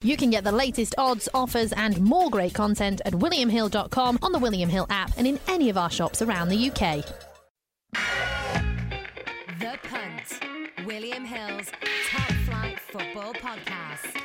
You can get the latest odds, offers and more great content at williamhill.com, on the William Hill app and in any of our shops around the UK. The Punt, William Hill's top flight football podcast.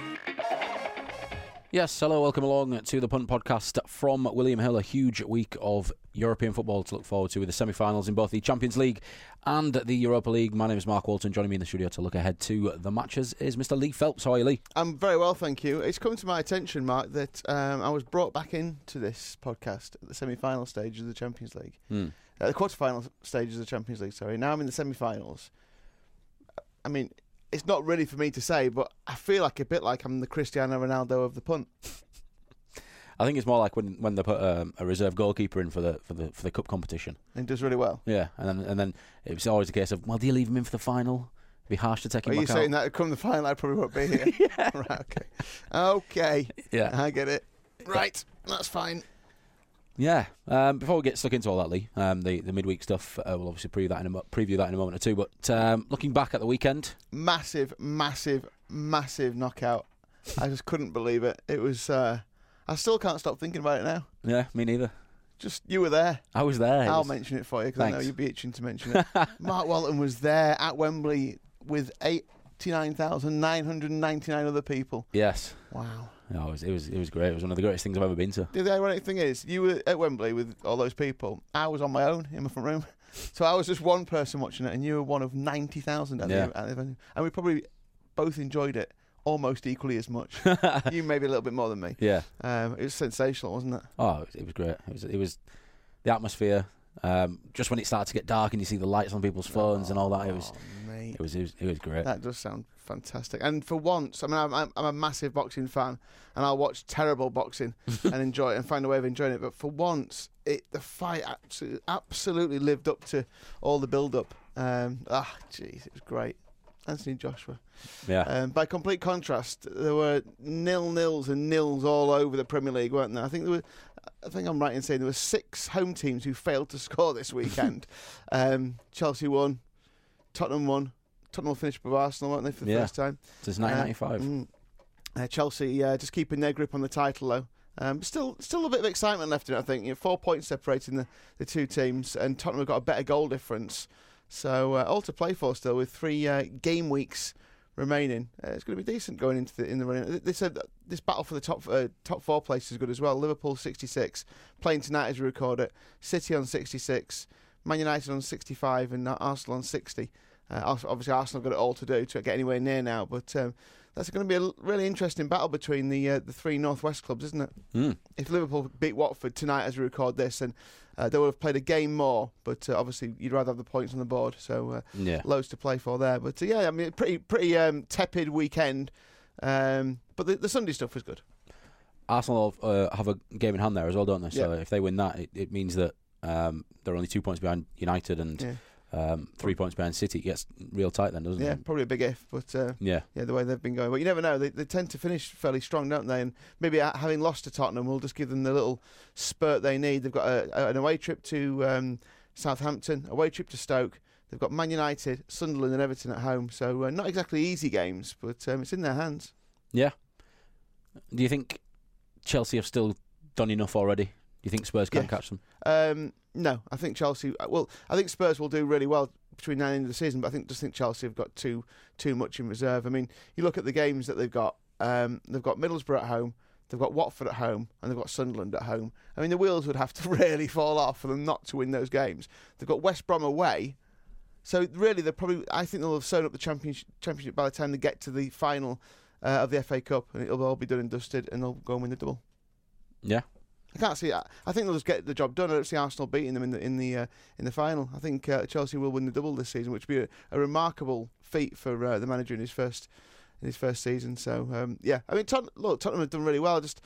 Yes, hello, welcome along to the Punt podcast from William Hill. A huge week of European football to look forward to with the semi-finals in both the Champions League and the Europa League. My name is Mark Walton. Joining me in the studio to look ahead to the matches is Mr. Lee Phelps. How are you, Lee? I'm very well, thank you. It's come to my attention, Mark, that I was brought back into this podcast at the semi-final stage of the Champions League. The quarter-final stages of the Champions League, sorry. Now I'm in the semi-finals. I mean, it's not really for me to say, but I feel like a bit like I'm the Cristiano Ronaldo of the punt. I think it's more like when they put a reserve goalkeeper in for the cup competition. And he does really well. Yeah, and then it was always a case of, well, do you leave him in for the final? It'd be harsh to take him back out. Are you saying that come the final, I probably won't be here? Yeah. Right, okay. Yeah. I get it. Right, that's fine. Yeah. Before we get stuck into all that, Lee, the midweek stuff, we'll obviously preview that in a moment or two. But looking back at the weekend, massive knockout. I just couldn't believe it. It was. I still can't stop thinking about it now. Yeah, me neither. Just you were there. I was there. I'll mention it for you because I know you'd be itching to mention it. Mark Walton was there at Wembley with 89,999 other people. Yes. Wow. No, it was great. It was one of the greatest things I've ever been to. The ironic thing is, you were at Wembley with all those people. I was on my own in my front room. So I was just one person watching it, and you were one of 90,000 at the venue. And we probably both enjoyed it almost equally as much. You maybe a little bit more than me. Yeah. It was sensational, wasn't it? Oh, it was great. It was the atmosphere. Just when it started to get dark and you see the lights on people's phones and all that, it was great. That does sound fantastic. And for once, I mean, I'm a massive boxing fan, and I'll watch terrible boxing and enjoy it and find a way of enjoying it. But for once, the fight absolutely lived up to all the build-up. Jeez, it was great. Anthony Joshua. Yeah. By complete contrast, there were nils and nils all over the Premier League, weren't there? I think I'm right in saying there were 6 home teams who failed to score this weekend. Chelsea won, Tottenham won. Tottenham will finish above Arsenal, weren't they, for the first time? Since 1995. Chelsea just keeping their grip on the title, though. Still a bit of excitement left in it, I think. 4 points separating the two teams, and Tottenham have got a better goal difference. So all to play for still, with 3 game weeks remaining. It's going to be decent going into the running. They said this battle for the top 4 place is good as well. Liverpool 66, playing tonight as we record it. City on 66, Man United on 65, and Arsenal on 60. Obviously, Arsenal have got it all to do to get anywhere near now, but that's going to be a really interesting battle between the 3 Northwest clubs, isn't it? If Liverpool beat Watford tonight as we record this, and they would have played a game more, but obviously you'd rather have the points on the board, so loads to play for there. But I mean, pretty tepid weekend, but the Sunday stuff was good. Arsenal have a game in hand there as well, don't they? So if they win that, it means that they're only 2 points behind United and 3 points behind City. It gets real tight then, doesn't it? Yeah, probably a big if, but the way they've been going. But you never know. They tend to finish fairly strong, don't they? And maybe having lost to Tottenham will just give them the little spurt they need. They've got an away trip to Southampton, away trip to Stoke. They've got Man United, Sunderland and Everton at home. So not exactly easy games, but it's in their hands. Yeah. Do you think Chelsea have still done enough already? Do you think Spurs can catch them? No, I think Chelsea. Well, I think Spurs will do really well between now and the end of the season, but I think Chelsea have got too much in reserve. I mean, you look at the games that they've got. They've got Middlesbrough at home, they've got Watford at home, and they've got Sunderland at home. I mean, the wheels would have to really fall off for them not to win those games. They've got West Brom away, so really I think they'll have sewn up the championship by the time they get to the final of the FA Cup, and it'll all be done and dusted, and they'll go and win the double. Yeah. I can't see. I think they'll just get the job done. I don't see Arsenal beating them in the final. I think Chelsea will win the double this season, which would be a remarkable feat for the manager in his first season. So I mean, Tottenham have done really well. Just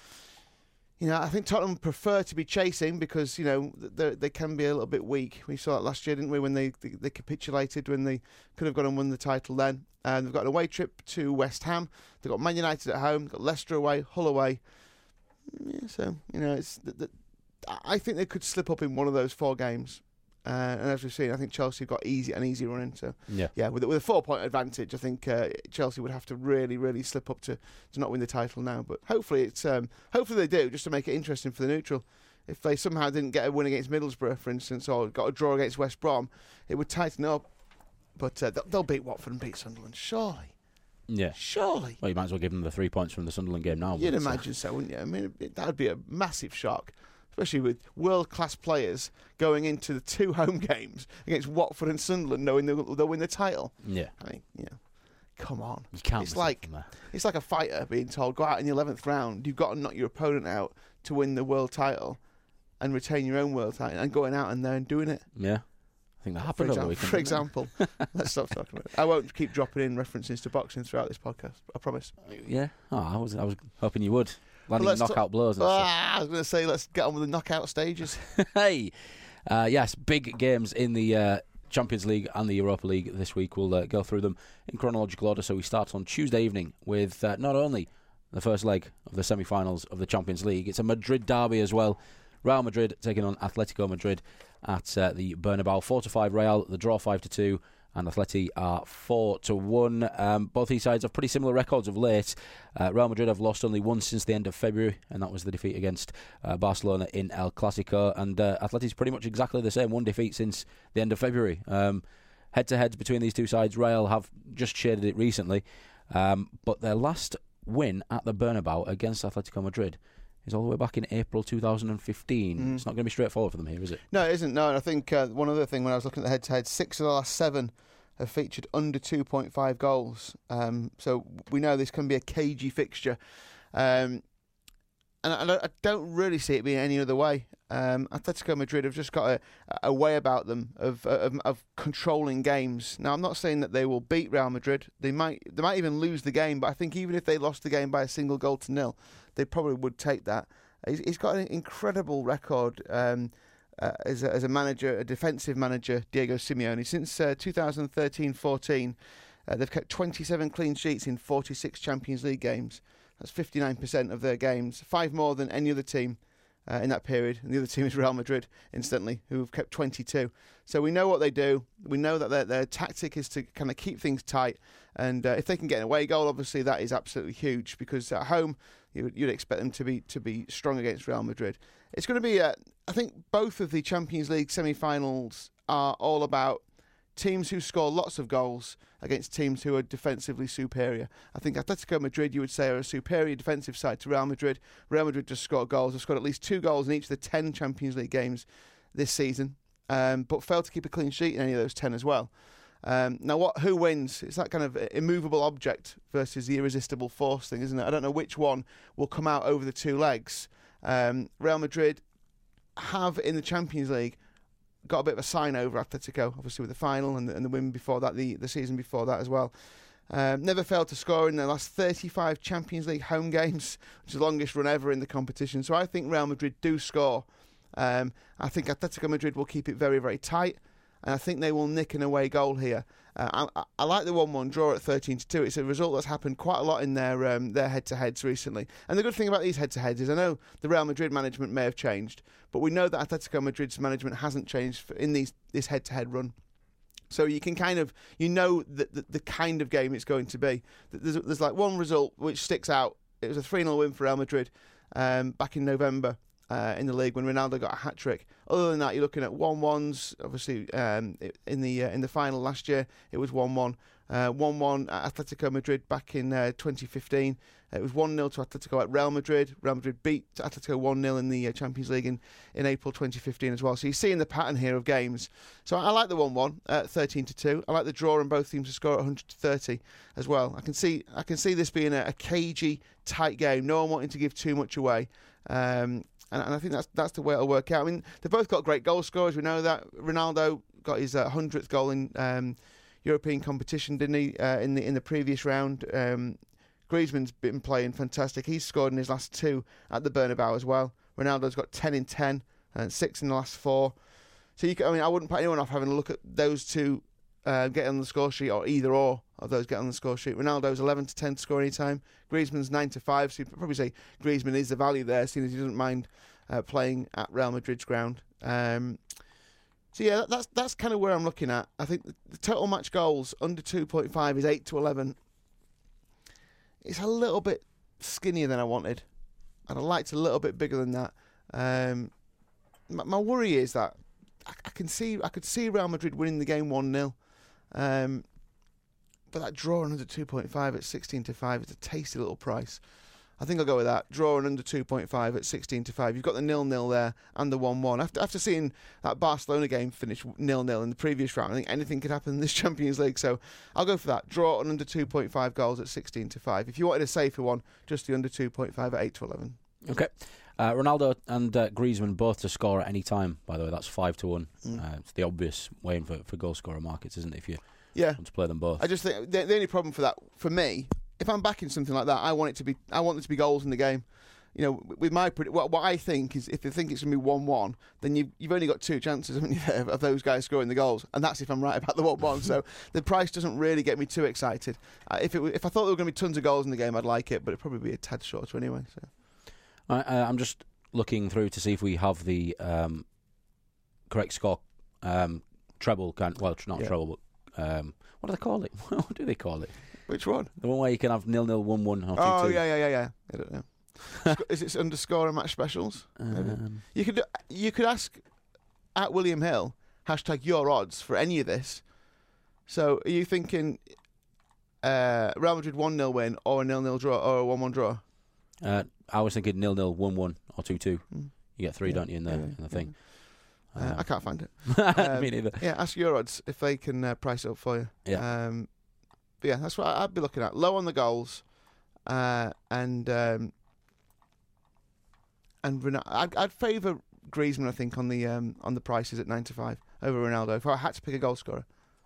I think Tottenham prefer to be chasing because they can be a little bit weak. We saw that last year, didn't we? When they capitulated when they could have gone and won the title then. And they've got an away trip to West Ham. They've got Man United at home. They've got Leicester away, Hull away. Yeah, so it's I think they could slip up in one of those 4 games, And as we've seen, I think Chelsea have got an easy run into. Yeah. With a 4-point advantage, I think Chelsea would have to really, really slip up to not win the title now. But hopefully hopefully they do, just to make it interesting for the neutral. If they somehow didn't get a win against Middlesbrough, for instance, or got a draw against West Brom, it would tighten up. But they'll beat Watford and beat Sunderland, surely. Yeah. Surely. Well, you might as well give them the 3 points from the Sunderland game now. You'd imagine so, wouldn't you? I mean, that would be a massive shock, especially with world-class players going into the 2 home games against Watford and Sunderland, knowing they'll win the title. Yeah. I mean, come on. You can't. It's like a fighter being told, go out in the 11th round. You've got to knock your opponent out to win the world title and retain your own world title, and going out in there and doing it. Yeah. I think that happened over the weekend. For example, let's stop talking about it. I won't keep dropping in references to boxing throughout this podcast. I promise. Yeah. Oh, I was hoping you would. Landing knockout blows and stuff. I was going to say, let's get on with the knockout stages. Hey. Yes, big games in the Champions League and the Europa League this week. We'll go through them in chronological order. So we start on Tuesday evening with not only the first leg of the semi-finals of the Champions League, it's a Madrid derby as well. Real Madrid taking on Atletico Madrid at the Bernabeu. 4-5 Real, the draw 5-2, and Atleti are 4-1. Both these sides have pretty similar records of late. Real Madrid have lost only once since the end of February, and that was the defeat against Barcelona in El Clasico. And Atleti's pretty much exactly the same, one defeat since the end of February. Head-to-heads between these two sides, Real have just shaded it recently, but their last win at the Bernabeu against Atletico Madrid is all the way back in April 2015. It's not going to be straightforward for them here, is it? No, it isn't. No, and I think one other thing, when I was looking at the head-to-head, 6 of the last 7 have featured under 2.5 goals. So we know this can be a cagey fixture. And I don't really see it being any other way. Atletico Madrid have just got a way about them of controlling games. Now, I'm not saying that they will beat Real Madrid. They might even lose the game, but I think even if they lost the game by a single goal to nil, they probably would take that. He's got an incredible record as a manager, a defensive manager, Diego Simeone. Since 2013-14, they've kept 27 clean sheets in 46 Champions League games. That's 59% of their games, 5 more than any other team in that period. And the other team is Real Madrid, incidentally, who have kept 22. So we know what they do. We know that their tactic is to kind of keep things tight. And if they can get an away goal, obviously that is absolutely huge, because at home you'd expect them to be strong against Real Madrid. It's going to be, I think, both of the Champions League semi-finals are all about teams who score lots of goals against teams who are defensively superior. I think Atletico Madrid, you would say, are a superior defensive side to Real Madrid. Real Madrid just scored goals. They've scored at least 2 goals in each of the 10 Champions League games this season, but failed to keep a clean sheet in any of those 10 as well. Now, who wins? It's that kind of immovable object versus the irresistible force thing, isn't it? I don't know which one will come out over the 2 legs. Real Madrid have, in the Champions League, got a bit of a sign over Atletico, obviously with the final and the win before that, the season before that as well. Never failed to score in their last 35 Champions League home games, which is the longest run ever in the competition. So I think Real Madrid do score. I think Atletico Madrid will keep it very, very tight, and I think they will nick an away goal here. I like the 1-1 draw at 13-2. It's a result that's happened quite a lot in their head-to-heads recently. And the good thing about these head-to-heads is I know the Real Madrid management may have changed, but we know that Atletico Madrid's management hasn't changed in this head-to-head run. So you can kind of, the kind of game it's going to be. There's like one result which sticks out. It was a 3-0 win for Real Madrid back in November. In the league when Ronaldo got a hat-trick. Other than that, you're looking at 1-1s. Obviously, in the final last year, it was 1-1. 1-1 at Atletico Madrid back in 2015. It was 1-0 to Atletico at Real Madrid. Real Madrid beat Atletico 1-0 in the Champions League in April 2015 as well. So you're seeing the pattern here of games. So I like the 1-1 at 13-2. I like the draw and both teams to score at 100-30 as well. I can see this being a cagey, tight game. No one wanting to give too much away. And I think that's the way it'll work out. I mean, they've both got great goal scorers. We know that. Ronaldo got his 100th goal in European competition, didn't he? In the previous round. Griezmann's been playing fantastic. He's scored in his last 2 at the Bernabeu as well. Ronaldo's got 10 in 10 and 6 in the last 4. So I wouldn't put anyone off having a look at those 2 get on the score sheet, or either or of those get on the score sheet. Ronaldo's 11-10 to score any time. Griezmann's 9-5. So you'd probably say Griezmann is the value there, seeing as he doesn't mind playing at Real Madrid's ground. So yeah, that's kind of where I'm looking at. I think the total match goals under 2.5 is 8-11. It's a little bit skinnier than I wanted. I'd have liked a little bit bigger than that. My worry is that I could see Real Madrid winning the game 1-0. But that draw under 2.5 at 16-5 is a tasty little price. I think I'll go with that. Draw under 2.5 at 16-5. You've got the 0-0 there and the 1-1. After seeing that Barcelona game finish 0-0 in the previous round, I think anything could happen in this Champions League. So I'll go for that. Draw on under 2.5 goals at 16-5. If you wanted a safer one, just the under 2.5 at 8-11. Okay. Ronaldo and Griezmann both to score at any time, by the way. That's 5-1. It's the obvious way in for goal scorer markets, isn't it, if you want to play them both? I just think the only problem for that, for me, if I'm backing something like that, I want there to be goals in the game. You know, with my what I think is, if you think it's going to be 1-1, then you've only got 2 chances, haven't you, of those guys scoring the goals, and that's if I'm right about the 1-1. So the price doesn't really get me too excited. If I thought there were going to be tons of goals in the game, I'd like it, but it'd probably be a tad shorter anyway. So I'm just looking through to see if we have the correct score treble. Not treble, but what do they call it? What do they call it? Which one? The one where you can have 0-0, 1-1, or 2-2. Oh, yeah. I don't know. Is it underscore and match specials? You could ask at William Hill #your odds for any of this. So are you thinking Real Madrid 1-0 win or a 0-0 draw or a 1-1 draw? I was thinking 0-0, 1-1, or 2-2. You get 3, don't you, in the thing? I can't find it. Me neither. Yeah, ask your odds if they can price it up for you. Yeah. But yeah, that's what I'd be looking at. Low on the goals, and I'd favour Griezmann, I think, on the prices at 9-5 over Ronaldo. If I had to pick a goal scorer.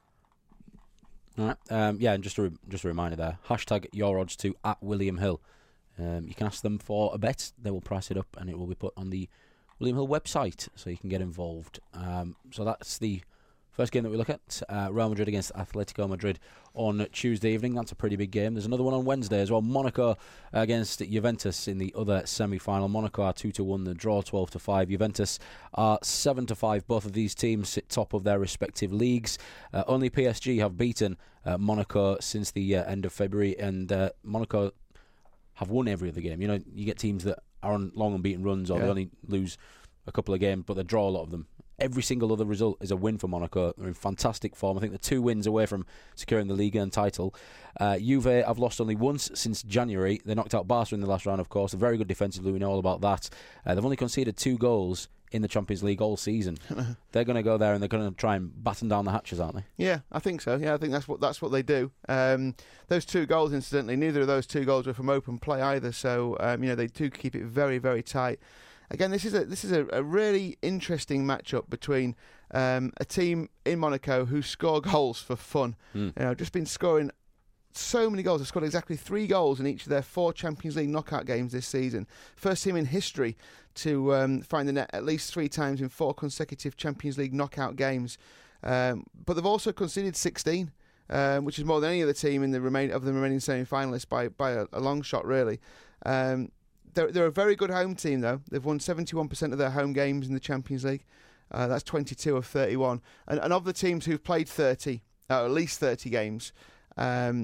All right. And just a reminder there. #your odds to at William Hill. You can ask them for a bet. They will price it up, and it will be put on the William Hill website, so you can get involved. So that's the first game that we look at. Real Madrid against Atletico Madrid on Tuesday evening. That's a pretty big game. There's another one on Wednesday as well. Monaco against Juventus in the other semi-final. Monaco are 2-1. The draw 12-5. Juventus are 7-5. Both of these teams sit top of their respective leagues. Only PSG have beaten Monaco since the end of February, and Monaco have won every other game. You know, you get teams that are on long unbeaten runs, or they only lose a couple of games, but they draw a lot of them. Every single other result is a win for Monaco. They're in fantastic form. I think they're 2 wins away from securing the Ligue 1 title. Juve have lost only once since January. They knocked out Barca in the last round, of course. They're very good defensively. We know all about that. They've only conceded 2 goals in the Champions League all season. They're going to go there and they're going to try and batten down the hatches, aren't they? Yeah, I think so. Yeah, I think that's what they do. Those 2 goals, incidentally, neither of those 2 goals were from open play either. So they do keep it very, very tight. Again, this is a really interesting matchup between a team in Monaco who score goals for fun. Just been scoring so many goals. They've scored exactly 3 goals in each of their 4 Champions League knockout games this season. First team in history to find the net at least 3 times in 4 consecutive Champions League knockout games. But they've also conceded 16, which is more than any other team in the remaining semi-finalists by a long shot, really. They're a very good home team, though. They've won 71% of their home games in the Champions League. That's 22 of 31. And of the teams who've played at least 30 games at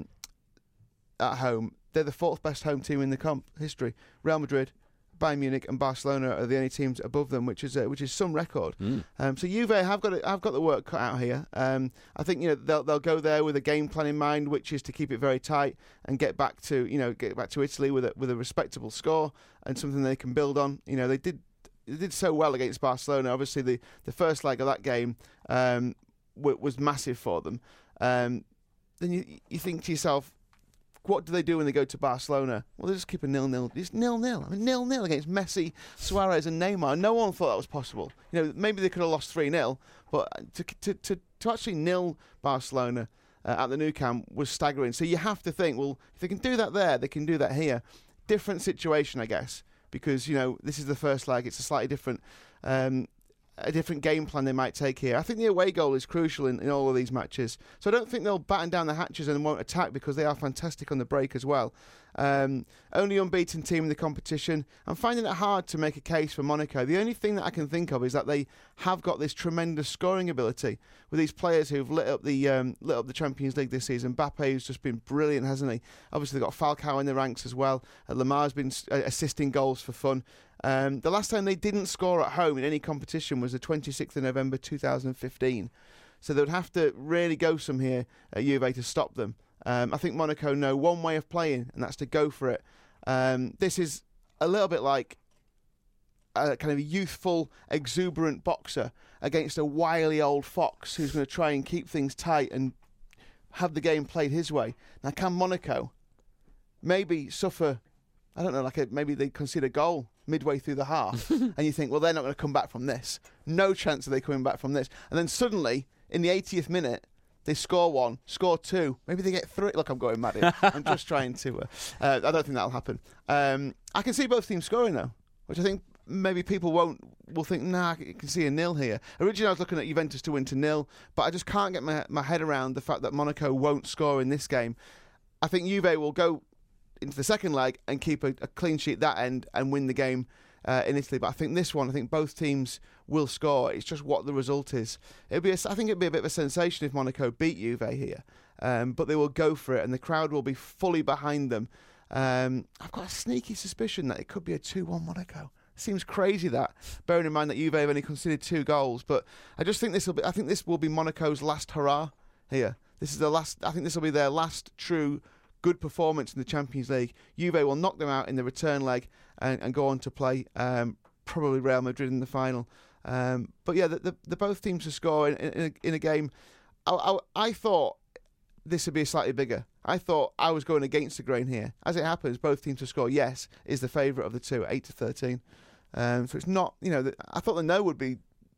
home, they're the 4th best home team in the comp history. Real Madrid, Bayern Munich and Barcelona are the only teams above them, which is some record. So Juve have got the work cut out here. I think they'll go there with a game plan in mind, which is to keep it very tight and get back to Italy with a respectable score and something they can build on. They did so well against Barcelona. Obviously, the first leg of that game was massive for them. Then you think to yourself, what do they do when they go to Barcelona? Well, they just keep a 0-0. It's 0-0. 0-0 against Messi, Suarez and Neymar. No one thought that was possible. Maybe they could have lost 3-0, but to actually nil Barcelona at the Nou Camp was staggering. So you have to think, well, if they can do that there, they can do that here. Different situation, I guess, because, this is the first leg. It's a slightly different a different game plan they might take here. I think the away goal is crucial in all of these matches. So I don't think they'll batten down the hatches and won't attack, because they are fantastic on the break as well. Only unbeaten team in the competition. I'm finding it hard to make a case for Monaco. The only thing that I can think of is that they have got this tremendous scoring ability with these players who've lit up the Champions League this season. Mbappe, who's just been brilliant, hasn't he? Obviously, they've got Falcao in the ranks as well. Lamar's been assisting goals for fun. The last time they didn't score at home in any competition was the 26th of November 2015. So they would have to really go some here at Juve to stop them. I think Monaco know one way of playing, and that's to go for it. This is a little bit like a kind of youthful, exuberant boxer against a wily old fox who's going to try and keep things tight and have the game played his way. Now, can Monaco maybe suffer, I don't know, maybe they concede a goal midway through the half, and you think, well, they're not going to come back from this. No chance of they coming back from this. And then suddenly, in the 80th minute, they score one, score two. Maybe they get three. Look, I'm going mad here. I'm just trying to... I don't think that'll happen. I can see both teams scoring, though, which I think maybe people will think, nah, I can see a nil here. Originally, I was looking at Juventus to win to nil, but I just can't get my head around the fact that Monaco won't score in this game. I think Juve will go into the second leg and keep a clean sheet that end and win the game in Italy. But I think this one, I think both teams will score. It's just what the result is. I think it'd be a bit of a sensation if Monaco beat Juve here, but they will go for it and the crowd will be fully behind them. I've got a sneaky suspicion that it could be a 2-1 Monaco. Seems crazy that, bearing in mind that Juve have only conceded 2 goals. But I just think I think this will be Monaco's last hurrah here. This is the last. I think this will be their last true good performance in the Champions League. Juve will knock them out in the return leg and go on to play probably Real Madrid in the final. But yeah, the both teams to score in a game. I thought this would be slightly bigger. I thought I was going against the grain here. As it happens, both teams to score, yes, is the favourite of the two, 8-13. So it's not, I thought the no would be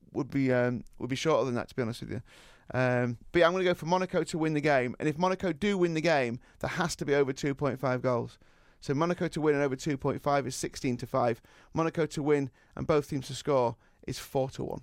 shorter than that, to be honest with you. But yeah, I'm going to go for Monaco to win the game. And if Monaco do win the game, there has to be over 2.5 goals. So Monaco to win and over 2.5 is 16-5. Monaco to win and both teams to score is 4-1.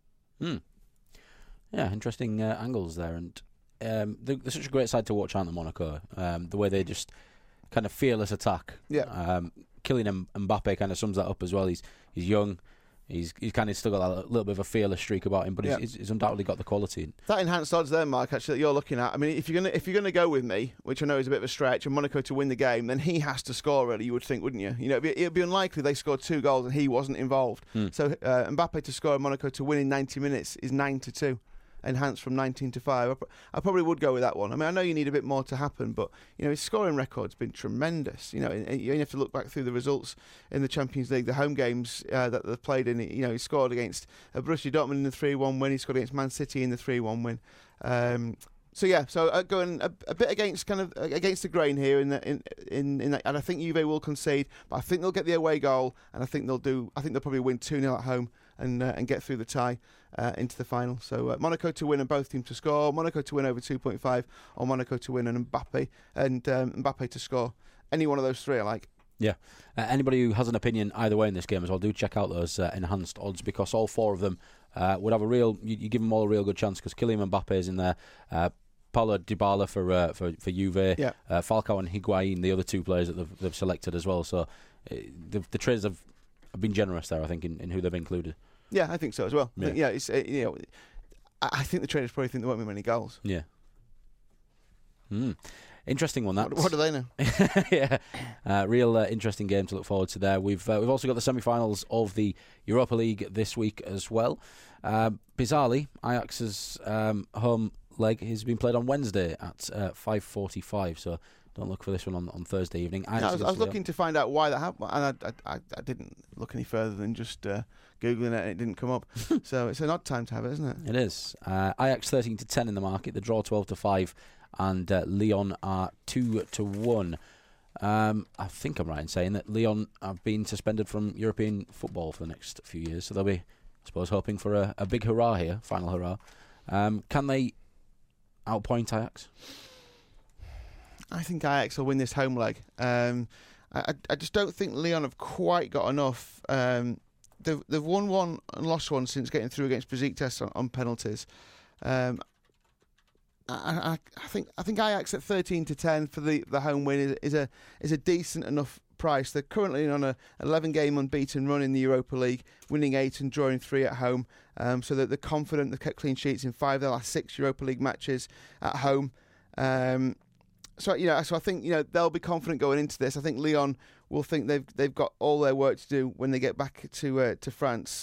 Yeah, interesting angles there. And they're such a great side to watch, aren't they, Monaco? The way they just kind of fearless attack. Yeah. Kylian Mbappe kind of sums that up as well. He's young. He's kind of still got a little bit of a fearless streak about him, but he's undoubtedly got the quality. That enhanced odds there, Mark, actually, that you're looking at. I mean, if you're gonna go with me, which I know is a bit of a stretch, and Monaco to win the game, then he has to score. Really, you would think, wouldn't you? It'd be unlikely they scored 2 goals and he wasn't involved. So Mbappe to score and Monaco to win in 90 minutes is 9-2. Enhanced from 19-5. I probably would go with that one. I mean, I know you need a bit more to happen, but his scoring record's been tremendous. You only have to look back through the results in the Champions League, the home games that they've played in. He scored against Borussia Dortmund in the 3-1 win. He scored against Man City in the 3-1 win. So going a bit against the grain here in that, and I think Juve will concede, but I think they'll get the away goal, and I think they'll probably win 2-0 at home and get through the tie into the final. So Monaco to win and both teams to score, Monaco to win over 2.5, or Monaco to win and Mbappe to score. Any one of those three I like. Yeah. Anybody who has an opinion either way in this game as well, do check out those enhanced odds, because all 4 of them would have you give them all a real good chance, because Kylian Mbappe is in there, Paulo Dybala for Juve, Falcao and Higuain, the other 2 players that they've selected as well. So the traders have been generous there, I think, in who they've included. Yeah, I think so as well. Yeah. I think the traders probably think there won't be many goals. Yeah. Interesting one. That. What do they know? Yeah, real interesting game to look forward to there. We've also got the semi-finals of the Europa League this week as well. Bizarrely, Ajax's home leg has been played on Wednesday at 5:45. So don't look for this one on Thursday evening. I was looking to find out why that happened, and I didn't look any further than just Googling it, and it didn't come up. So it's an odd time to have it, isn't it? It is. Ajax 13-10 in the market. The draw 12-5, and Lyon are 2-1. I think I'm right in saying that Lyon have been suspended from European football for the next few years, so they'll be, I suppose, hoping for a big hurrah here, final hurrah. Can they outpoint Ajax? I think Ajax will win this home leg. I just don't think Lyon have quite got enough. They've won one and lost one since getting through against Besiktas on penalties. I think Ajax at 13-10 for the home win is a decent enough price. They're currently on a 11-game unbeaten run in the Europa League, winning 8 and drawing 3 at home. So that they're confident. They've kept clean sheets in 5 of their last 6 Europa League matches at home. So I think they'll be confident going into this. I think Lyon will think they've got all their work to do when they get back to France.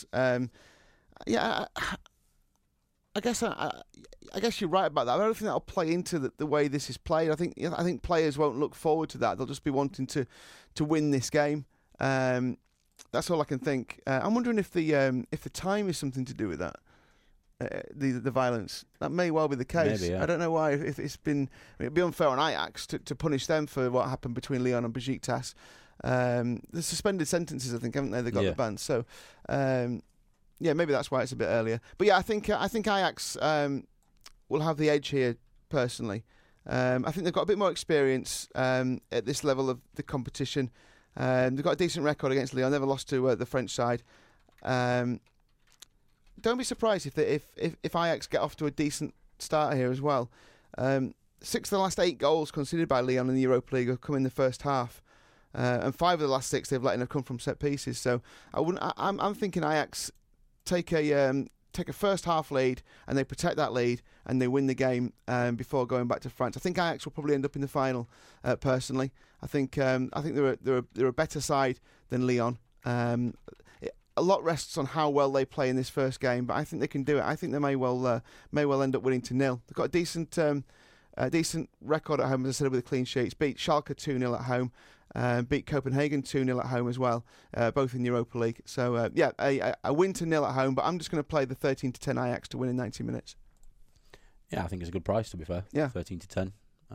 I guess you're right about that. I don't think that'll play into the way this is played. I think players won't look forward to that. They'll just be wanting to win this game. That's all I can think. I'm wondering if the time is something to do with that. The violence, that may well be the case. Maybe, yeah. I don't know why. If it's been, it'd be unfair on Ajax to punish them for what happened between Lyon and Besiktas. The suspended sentences, I think, haven't they? They got the ban. So. Maybe that's why it's a bit earlier. But I think Ajax will have the edge here, personally. I think they've got a bit more experience at this level of the competition. They've got a decent record against Lyon. Never lost to the French side. Don't be surprised if Ajax get off to a decent start here as well. 6 of the last 8 goals conceded by Lyon in the Europa League have come in the first half. And 5 of the last 6 they've let in have come from set pieces. So I'm thinking Ajax take a first half lead and they protect that lead and they win the game before going back to France. I think Ajax will probably end up in the final. Personally, I think they're a better side than Lyon. A lot rests on how well they play in this first game, but I think they can do it. I think they may well end up winning 2-0. They've got a decent record at home, as I said, with the clean sheets. Beat Schalke 2-0 at home. Beat Copenhagen 2-0 at home as well, both in the Europa League. So, a win 2-0 at home, but I'm just going to play the 13-10 Ajax to win in 90 minutes. Yeah, I think it's a good price, to be fair. Yeah. 13-10.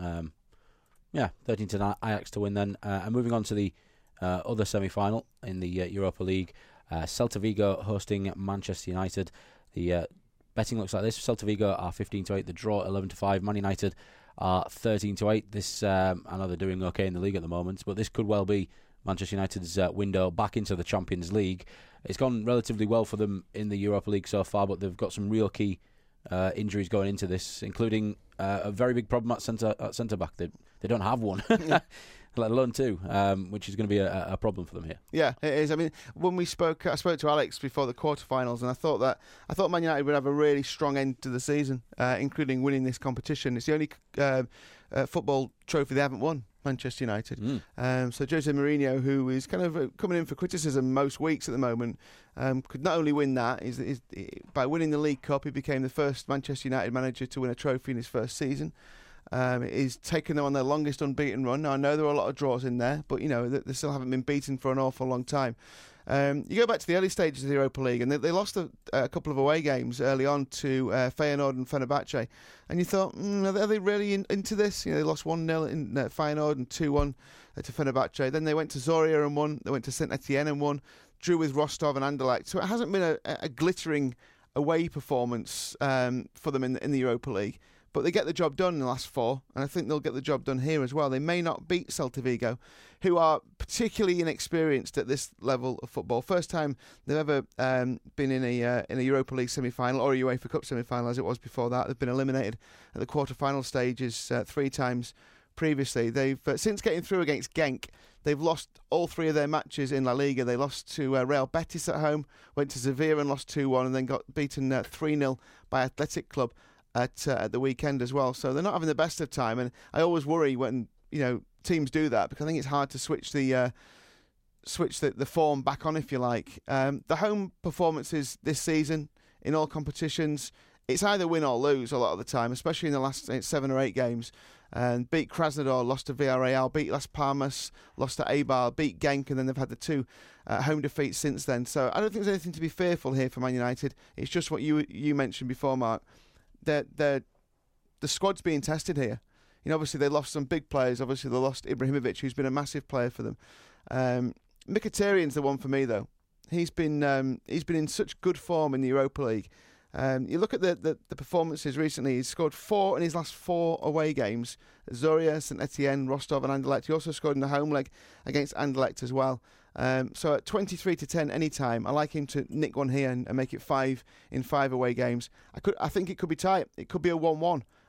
13-10 Ajax to win then. And moving on to the other semi-final in the Europa League, Celta Vigo hosting Manchester United. The betting looks like this. Celta Vigo are 15-8, the draw 11-5. Man United are 13-8. This I know they're doing okay in the league at the moment, but this could well be Manchester United's window back into the Champions League. It's gone relatively well for them in the Europa League so far, but they've got some real key injuries going into this, including a very big problem at centre back. They don't have one, let alone 2, which is going to be a problem for them here. Yeah, it is. I mean, when I spoke to Alex before the quarterfinals, and I thought Man United would have a really strong end to the season, including winning this competition. It's the only football trophy they haven't won, Manchester United. So Jose Mourinho, who is kind of coming in for criticism most weeks at the moment, could not only win that, by winning the League Cup, he became the first Manchester United manager to win a trophy in his first season. He's taken them on their longest unbeaten run. Now, I know there are a lot of draws in there, but they still haven't been beaten for an awful long time. You go back to the early stages of the Europa League, and they lost a couple of away games early on to Feyenoord and Fenerbahce, and you thought, are they really into this? They lost 1-0 in Feyenoord and 2-1 to Fenerbahce. Then they went to Zorya and won. They went to Saint Etienne and won. Drew with Rostov and Anderlecht. So it hasn't been a glittering away performance for them in the Europa League. But they get the job done in the last 4, and I think they'll get the job done here as well. They may not beat Celta Vigo, who are particularly inexperienced at this level of football. First time they've ever been in a Europa League semi-final or a UEFA Cup semi-final, as it was before that. They've been eliminated at the quarter-final stages 3 times previously. They've since getting through against Genk, they've lost all 3 of their matches in La Liga. They lost to Real Betis at home, went to Sevilla and lost 2-1, and then got beaten 3-0 by Athletic Club at the weekend as well. So they're not having the best of time, and I always worry when teams do that, because I think it's hard to switch the form back on, if you like. The home performances this season in all competitions, it's either win or lose a lot of the time, especially in the last 7 or 8 games. And beat Krasnodar, lost to Villarreal, beat Las Palmas, lost to Eibar, beat Genk, and then they've had the 2 home defeats since then. So I don't think there's anything to be fearful here for Man United. It's just what you mentioned before, Mark. The squad's being tested here. Obviously they lost some big players. Obviously they lost Ibrahimovic, who's been a massive player for them. Mkhitaryan's the one for me, though. He's been in such good form in the Europa League. You look at the performances recently. He's scored 4 in his last 4 away games. Zorya, Saint Etienne, Rostov and Anderlecht. He also scored in the home leg against Anderlecht as well. So at 23-10 any time, I like him to nick one here and make it 5 in 5 away games. I think it could be tight. It could be a 1-1.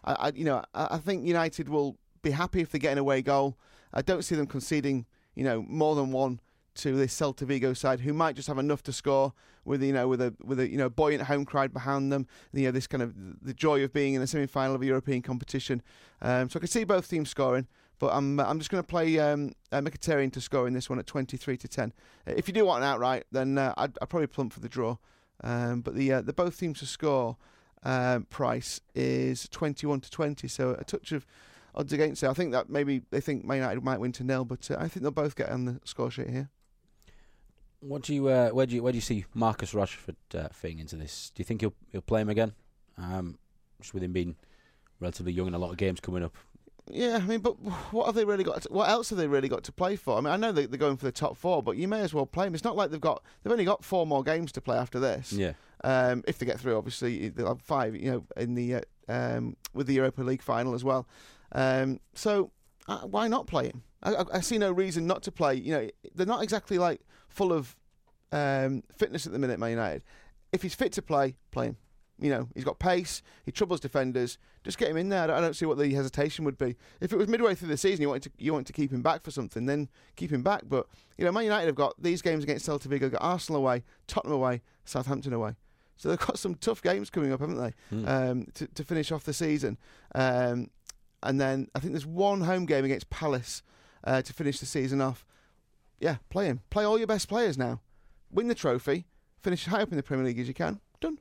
I think United will be happy if they get an away goal. I don't see them conceding, more than one to this Celta Vigo side, who might just have enough to score with a buoyant home crowd behind them. This kind of the joy of being in the semi-final of a European competition. So I can see both teams scoring, but I'm just going to play Mkhitaryan to score in this one at 23-10. If you do want an outright, then I'd probably plump for the draw. But the both teams to score price is 21-20, so a touch of odds against it. I think that maybe they think Man United might win to 0, but I think they'll both get on the score sheet here. Where do you see Marcus Rashford fitting into this? Do you think he'll play him again? Just with him being relatively young and a lot of games coming up. Yeah, I mean, but what have they really got? What else have they really got to play for? I mean, I know they're going for the top 4, but you may as well play him. It's not like they've only got 4 more games to play after this. Yeah. If they get through, obviously they'll have 5. In the with the Europa League final as well. So why not play him? I see no reason not to play. They're not exactly like full of fitness at the minute, Man United. If he's fit to play him. He's got pace. He troubles defenders. Just get him in there. I don't see what the hesitation would be. If it was midway through the season, you wanted to keep him back for something, then keep him back. But Man United have got these games against Celta Vigo. They've got Arsenal away, Tottenham away, Southampton away. So they've got some tough games coming up, haven't they? To finish off the season. And then I think there's one home game against Palace to finish the season off. Yeah, play him. Play all your best players now. Win the trophy. Finish high up in the Premier League as you can. Done.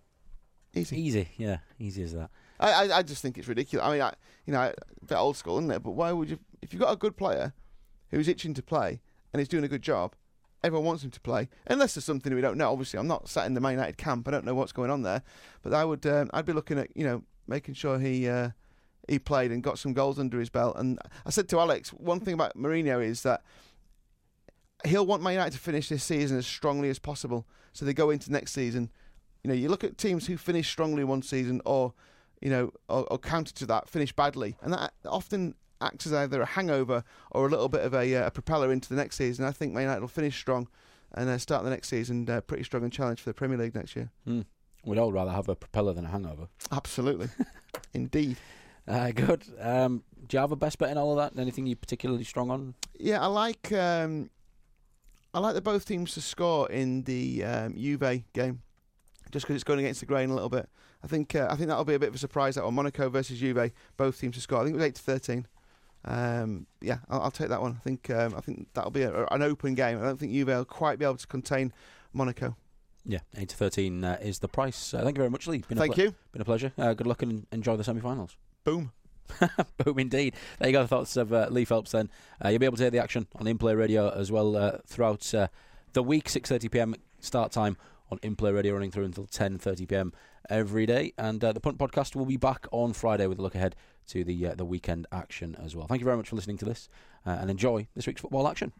Easy, yeah, easy as that. I just think it's ridiculous. I mean, a bit old school, isn't it? But why would you? If you've got a good player who's itching to play and he's doing a good job, everyone wants him to play. Unless there's something we don't know. Obviously, I'm not sat in the Man United camp. I don't know what's going on there. But I'd be looking at making sure he played and got some goals under his belt. And I said to Alex, one thing about Mourinho is that he'll want Man United to finish this season as strongly as possible, so they go into next season. You look at teams who finish strongly one season or counter to that, finish badly. And that often acts as either a hangover or a little bit of a propeller into the next season. I think Man United will finish strong and start the next season pretty strong and challenge for the Premier League next year. We'd all rather have a propeller than a hangover. Absolutely. Indeed. Good. Do you have a best bet in all of that? Anything you're particularly strong on? Yeah, I like the both teams to score in the Juve game. Just because it's going against the grain a little bit. I think that'll be a bit of a surprise. That one, Monaco versus Juve, both teams to score. I think it was 8-13. Yeah, I'll take that one. I think that'll be an open game. I don't think Juve will quite be able to contain Monaco. Yeah, 8-13 is the price. Thank you very much, Lee. Thank you. Been a pleasure. Good luck and enjoy the semi-finals. Boom. Boom indeed. There you go, the thoughts of Lee Phelps then. You'll be able to hear the action on In-Play Radio as well throughout the week, 6:30pm start time on In-Play Radio, running through until 10:30pm every day. And the Punt Podcast will be back on Friday with a look ahead to the weekend action as well. Thank you very much for listening to this and enjoy this week's football action.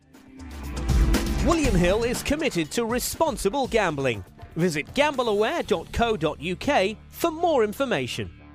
William Hill is committed to responsible gambling. Visit gambleaware.co.uk for more information.